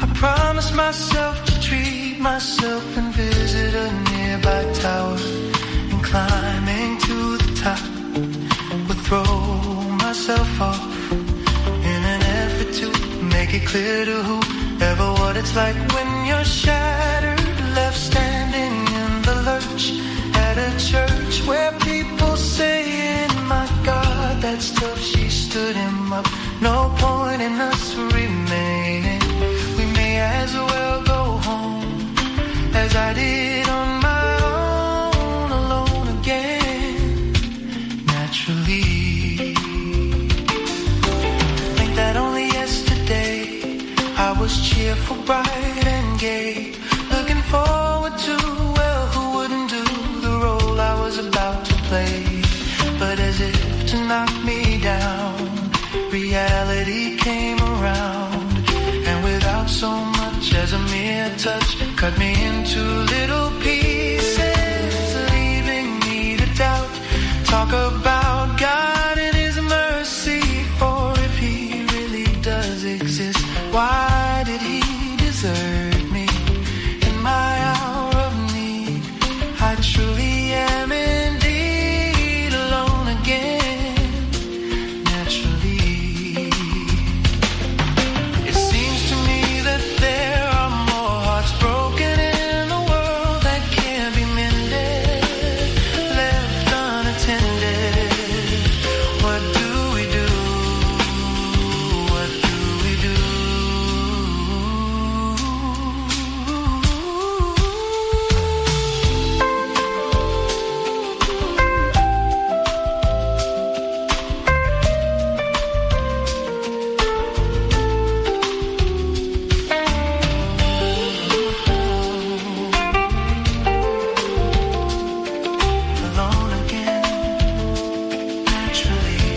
I promised myself to treat myself and visit a nearby tower, and climbing to the top would throw myself off in an effort to make it clear to whoever what it's like when you're shattered, left standing in the lurch at a church where people saying, my God, that's tough. She stood him up. No point in us remaining. We may as well go home as I did on my own, alone again, naturally. To think that only yesterday I was cheerful, bright and gay, looking forward to, well, who wouldn't do the role I was about to play. But as if to knock me down, reality came around, and without so much as a mere touch, cut me into little pieces, leaving me to doubt. Talk about God and His mercy, for if He really does exist, why did He desert me in my hour of need? I truly am indeed alone again, naturally. It seems to me that there are more hearts broken in the world that can't be mended, left unattended. What do we do? What do we do? Alone again, naturally.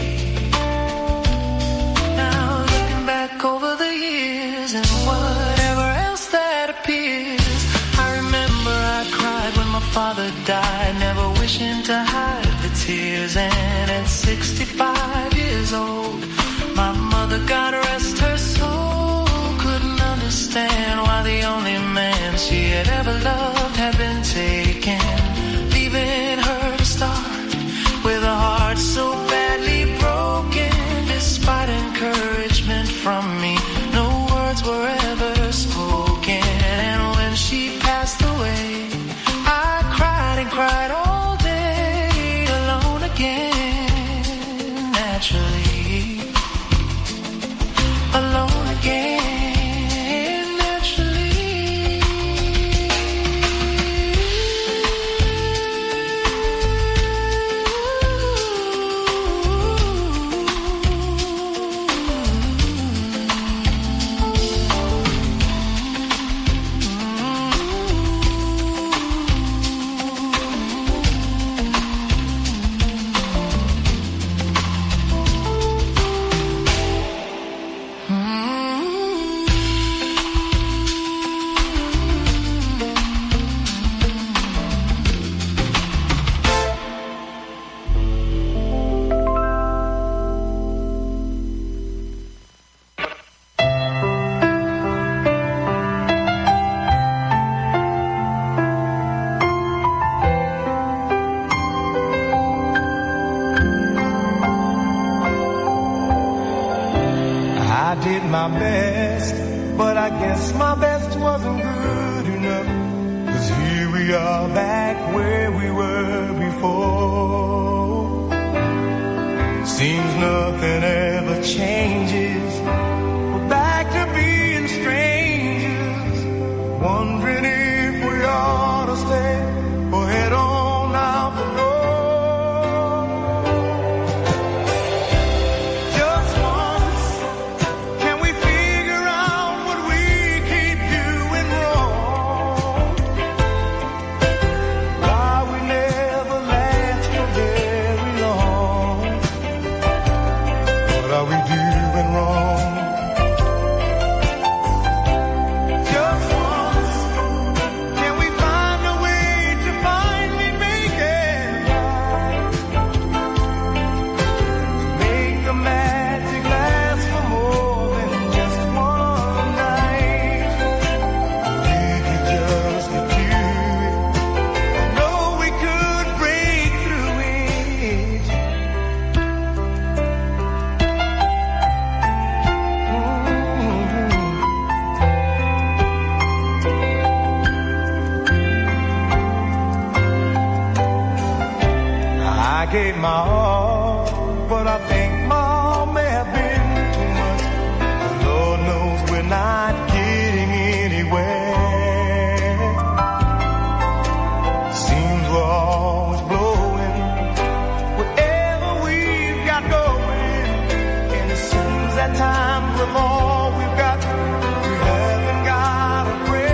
Now looking back over the years and whatever else that appears, I remember I cried when my father died, never wishing to hide the tears. And at 65 years old, my mother, God rest her soul, couldn't understand why the only man she had ever loved had been taken, leaving her to start with a heart so badly broken. Despite encouragement from me, no words were ever spoken. And when she passed away, I cried and cried all day, alone again, naturally. Alone again, naturally. I did my best, but I guess my best wasn't good enough. 'Cause here we are back where we were before. Seems nothing ever changes. We're back to being strangers, wondering if we ought to stay or head on out the door. Are we due my all, but I think my all may have been too much. Lord knows we're not getting anywhere. Seems we're always blowing whatever we've got going, and it seems at times with all we've got, we haven't got a prayer.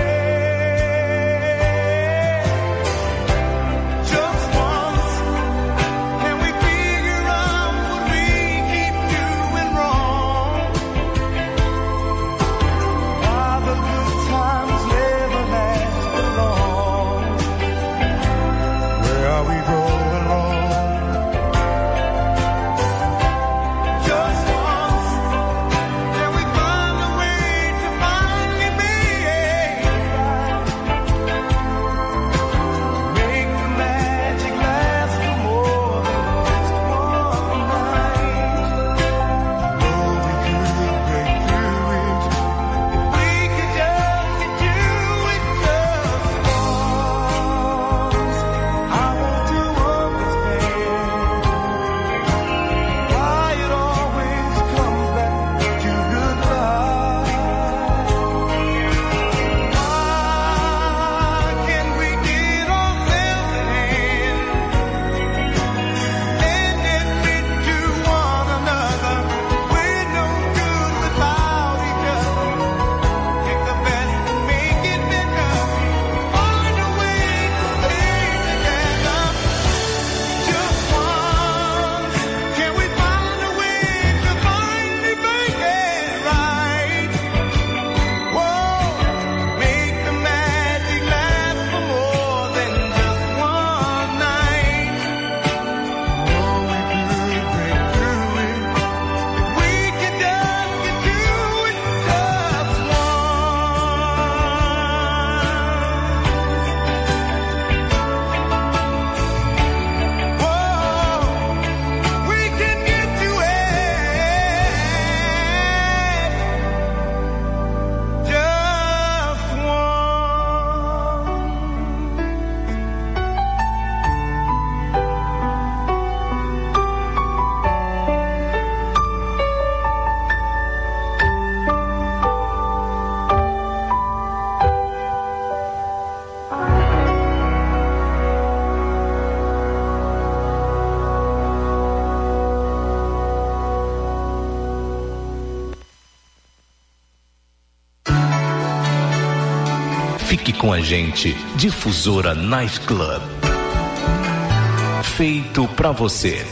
Fique com a gente, Difusora Night Club. Feito pra você.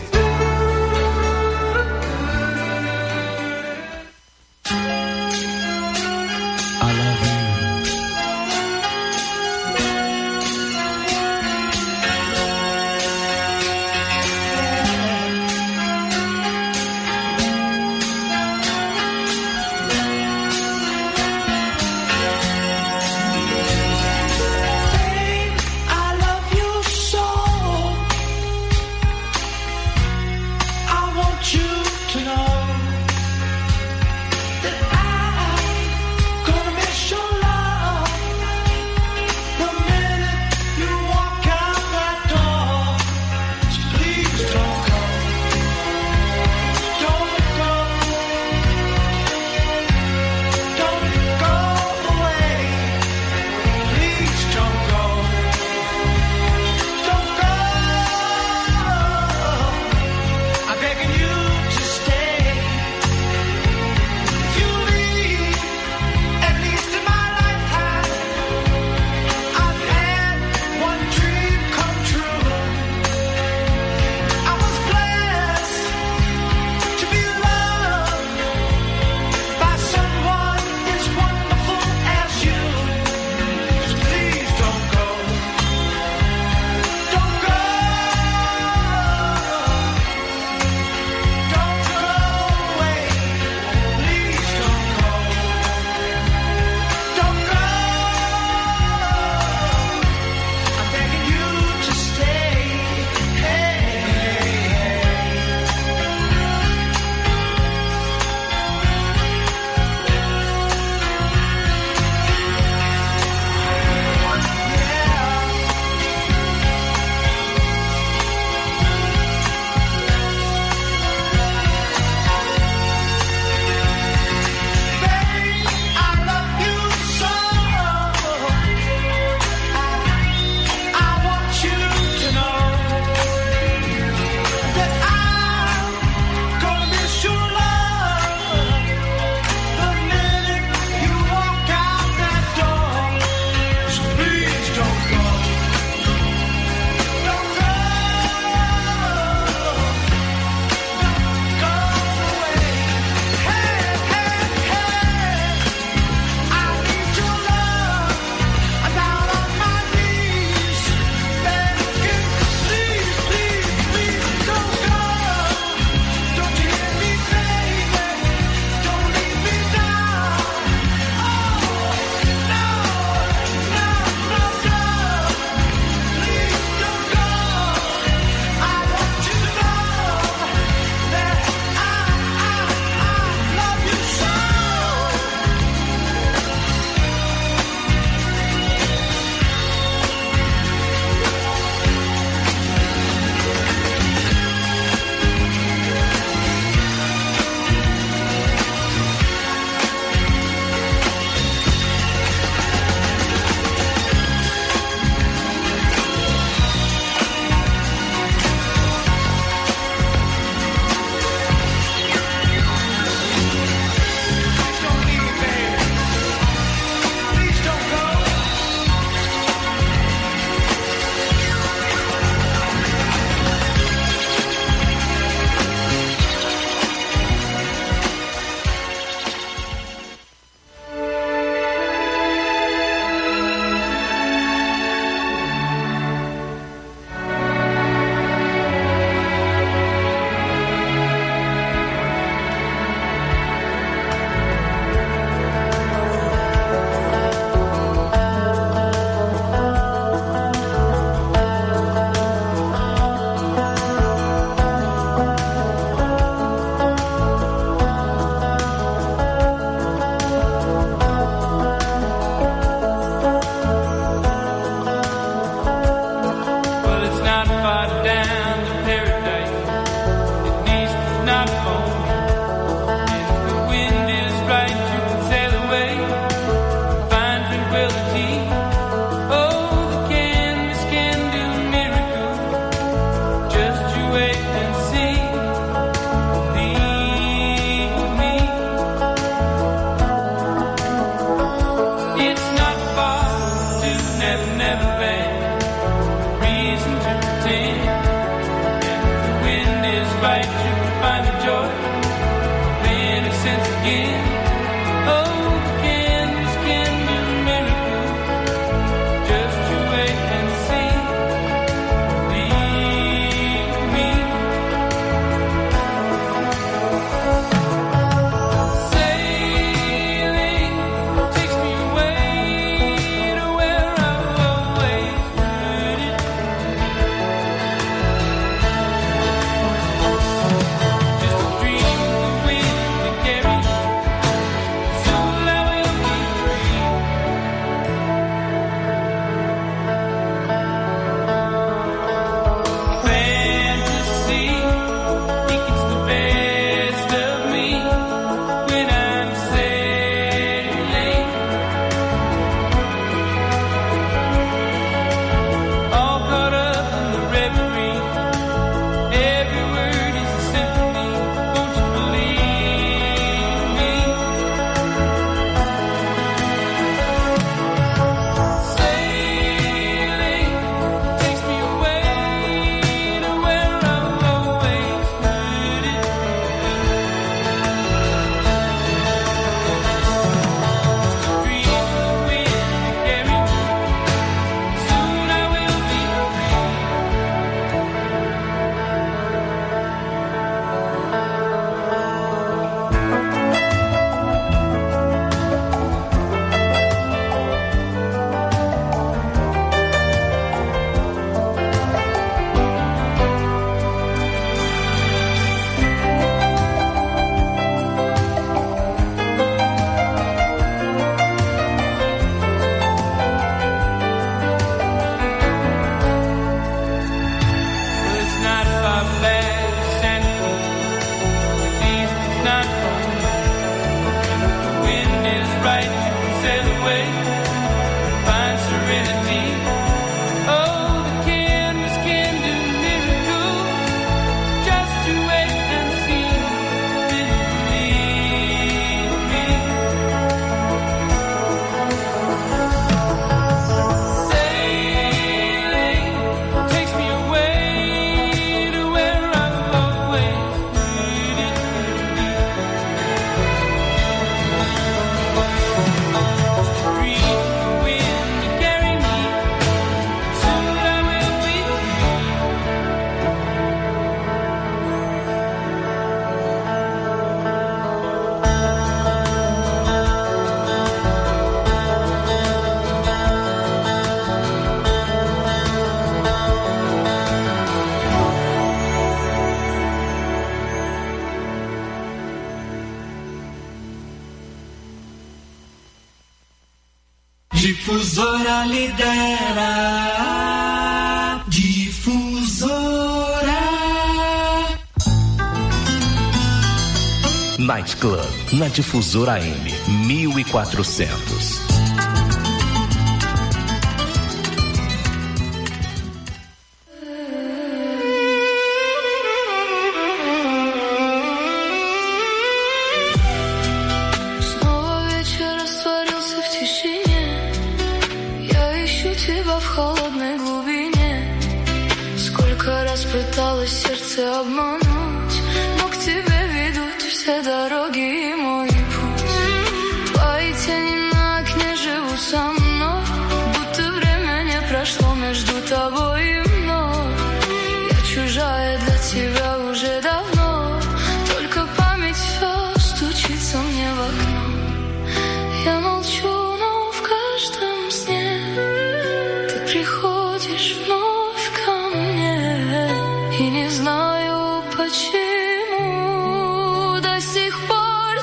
Difusora lidera. Difusora. Night Club, na Difusora AM 1400. Пыталась сердце обмануть, но к тебе ведут все дороги и мой путь. Твои тени на окне живут со мной, будто время не прошло между тобой и мной. Я чужая для тебя уже давно, только память все стучится мне в окно. Я молчу, но в каждом сне ты приходишь вновь ко мне. И не знаю почему до сих пор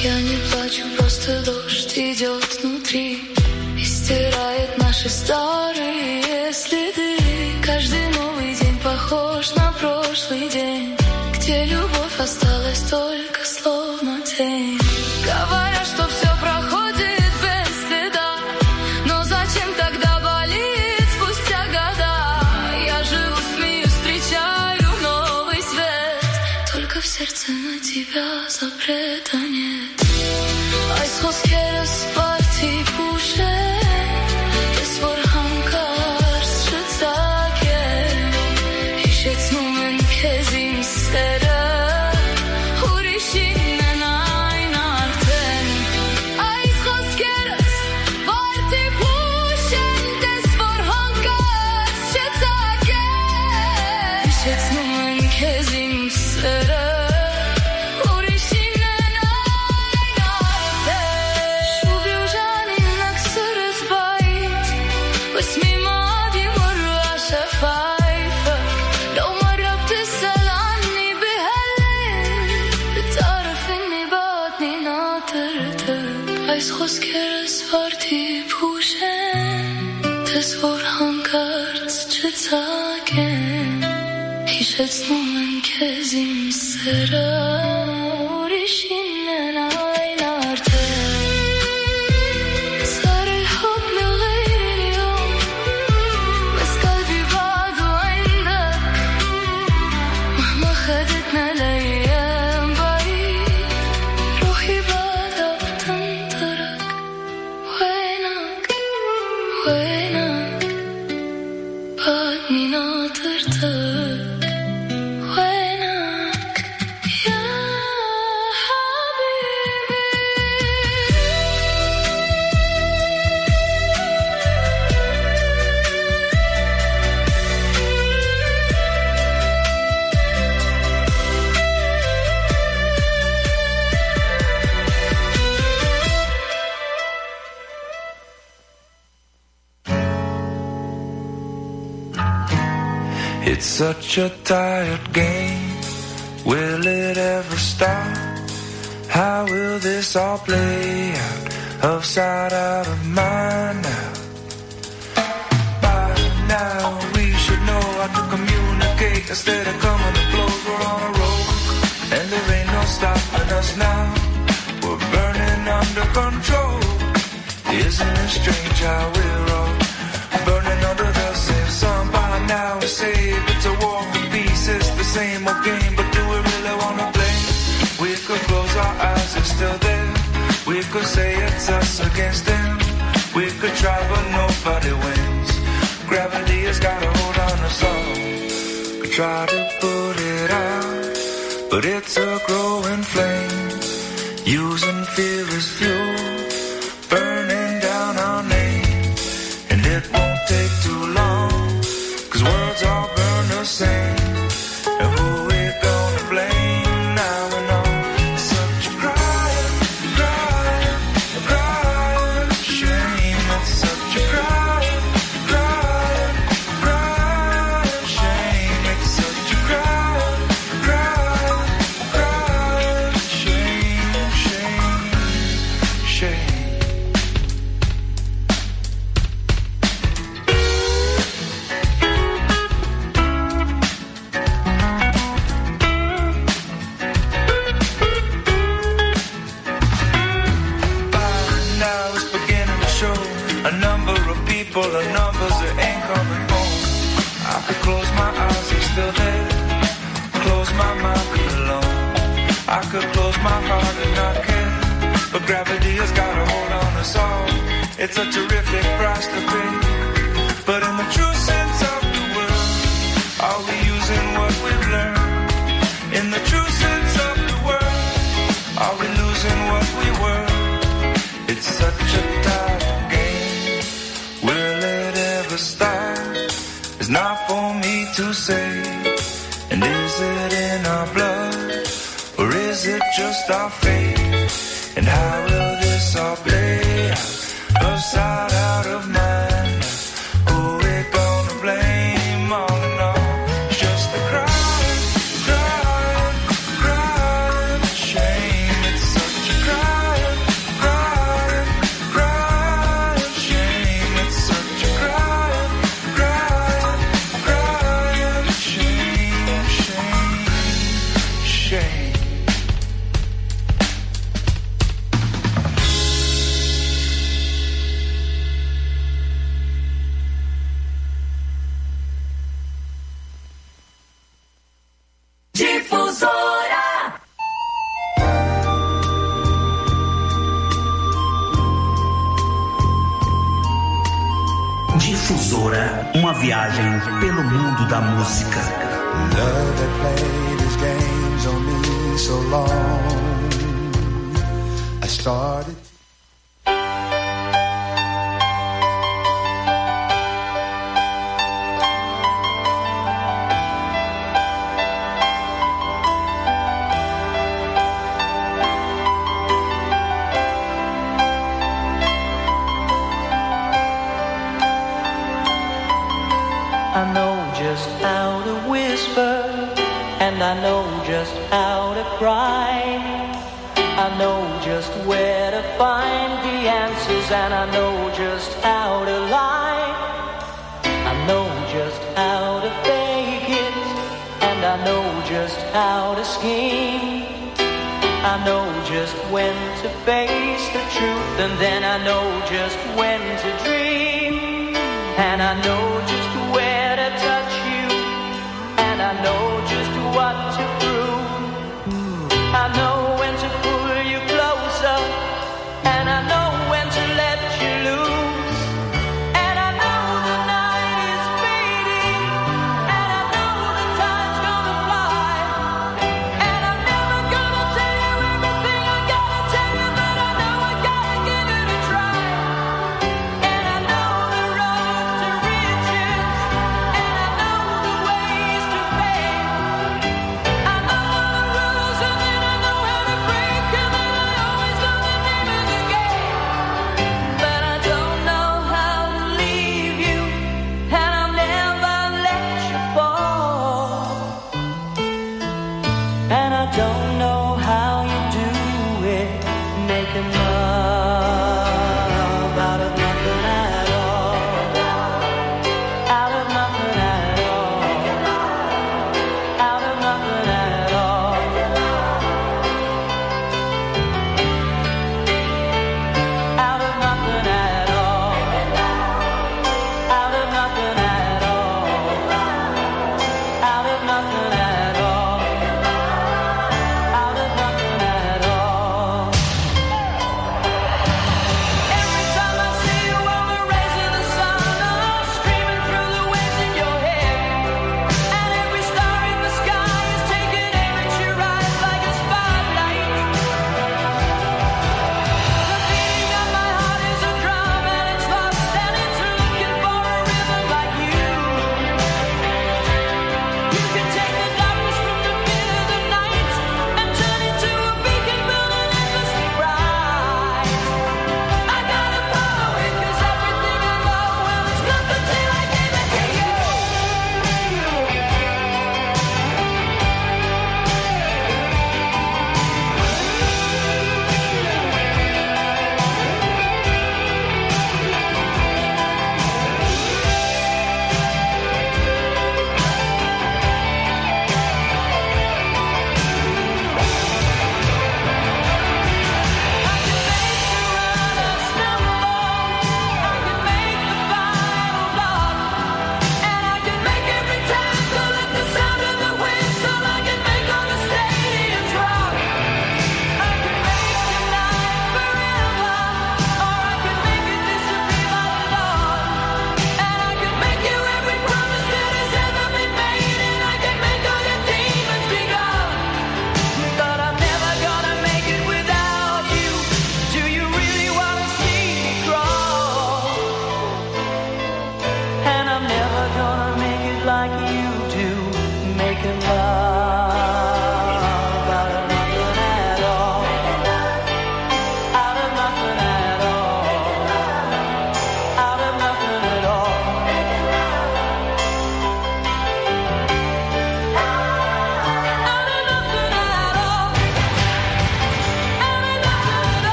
Я не плачу, просто дождь идет внутри и стирает наши старые следы. Каждый новый день похож на прошлый день, где любовь осталась только словно тень. Говорят, что все проходит без следа, но зачем тогда болит спустя года? Я живу, смеюсь, встречаю новый свет, только в сердце на тебя запрета нет. Այս խոսքերս վարդի փուշեն, ես որ հանկարծ չծագեմ, հիշեցնում են քեզ իմ սերը, ուրիշին են այն արդեն. Այս խոսքերս վարդի փուշեն, ես որ հանկարծ չծագեմ, հիշեցնում են քեզ իմ սերը. Այս խոսքերս վարդի փուշեն, դες որ հանկարծ չծագեմ, հիշեցնում են քեզ իմ սերը, ուրիշին են այն արդեն. صار الحب غير اليوم بس قلبي بعده عندك مهما خدتنا الأيام بعيد روحي بعدها بتنطرك. وينك وينك بعدني ناطرتك. وينك يا حبيبي. It's such a tired game. Will it ever stop? How will this all play out? Of sight, out of mind now. By now we should know how to communicate. Instead of coming to blows, we're on a roll, and there ain't no stopping us now. We're burning under control. Isn't it strange how we're all burning under the same sun? By now we say it's a war for peace. It's the same old game, but do we really wanna play? We could close our eyes, it's still there. We could say it's us against them. We could try, but nobody wins. Gravity has got a hold on us all. We try to put it out, but it's a growing flame, using fear as fuel, burning down our name. And it won't take too long, 'cause words all burn the same. And who we gonna blame? Now we know it's such a crying, crying, crying shame. It's such a crying, crying, crying shame. It's such a crying, crying, crying shame, shame, shame. A number of people, a numbers that ain't coming home. I could close my eyes, it's still there. Close my mind, be alone. I could close my heart and not care, but gravity has got a hold on us all. It's a terrific price to pay, but in the true sense of the word, are we using what we've learned? In the true sense of the word, are we losing what we were? It's such a tired game. Will it ever stop? It's not for me to say. And is it in our blood, or is it just our fate? And how will this all play out? Upside out of mind. Who we gonna blame? All in all, just the crying, crying, crying shame. It's such a cry. Difusora, uma viagem pelo mundo da música. Love that played his games on me so long. I started. I know just how to whisper, and I know just how to cry. I know just where to find the answers, and I know just how to lie. I know just how to fake it, and I know just how to scheme. I know just when to face the truth, and then I know just when to dream. And I know just where to touch you, and I know just what to prove. I know when to pull you closer, and I know when to let you loose. And I know the night is fading, and I know the time's gonna fly. And I'm never gonna tell you everything I gotta tell you, but I know I gotta give it a try. And I know the roads to riches, and I know the ways to fame. I know all the rules, and then I know how to break them, and I always know the name of the game. But I don't know how to leave you, and I'll never let you fall. And I don't know how you do it, making love out of nothing at all. Out of nothing at all. Out of nothing at all. Out of nothing at all. Out of nothing at all. Out of nothing at all. Out of nothing at all.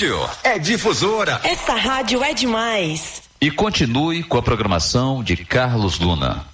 rádio é Difusora. Essa rádio é demais. E continue com a programação de Carlos Luna.